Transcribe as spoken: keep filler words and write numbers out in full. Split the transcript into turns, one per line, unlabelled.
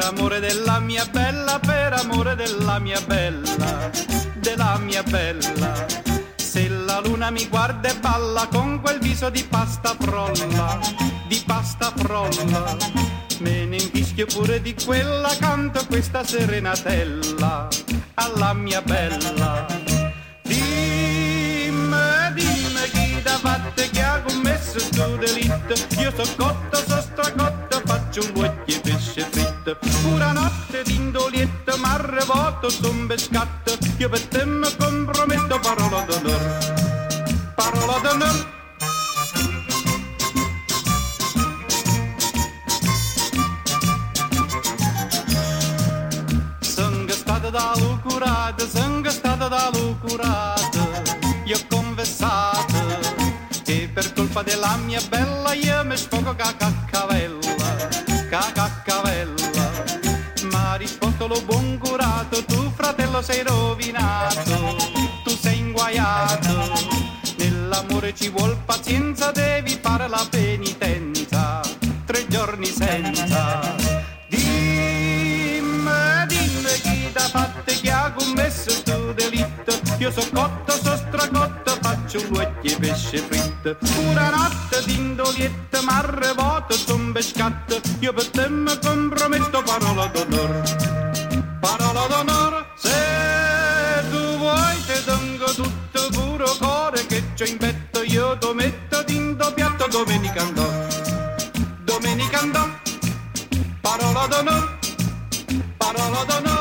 amore della mia bella, per amore della mia bella, della mia bella. Se la luna mi guarda e balla con quel viso di pasta frolla, di pasta frolla, me ne infischio pure di quella, canto questa serenatella alla mia bella. Dimmi, dimmi chi t'ha fatto, chi ha commesso sto delitto. Io so cotto, so stracotto, faccio un luoghi e pesce fritto. Pura notte d'indolietto, m'arrevoto, son pescatto. Io per te mi comprometto, parola d'onore, parola d'onore. Da lucurata, sono stata da lucurata, io ho confessato che per colpa della mia bella io mi sfogo ca caccavella, ca caccavella. Ma risposto lo buon curato, tu fratello sei rovinato, tu sei inguaiato, nell'amore ci vuol pazienza, devi fare la penitenza, tre giorni senza. Chi ha commesso sto delitto? Io so cotto, so stracotto, faccio luoghi e pesce fritto. Pura notte d'indolietto, m'arrevoto, son pescatto. Io per te mi comprometto, parola d'onore, parola d'onore. Se tu vuoi te tengo tutto puro cuore che c'ho in petto, io ti metto d'indo piatto, domenica andò, domenica andò, parola d'onore, parola d'onore.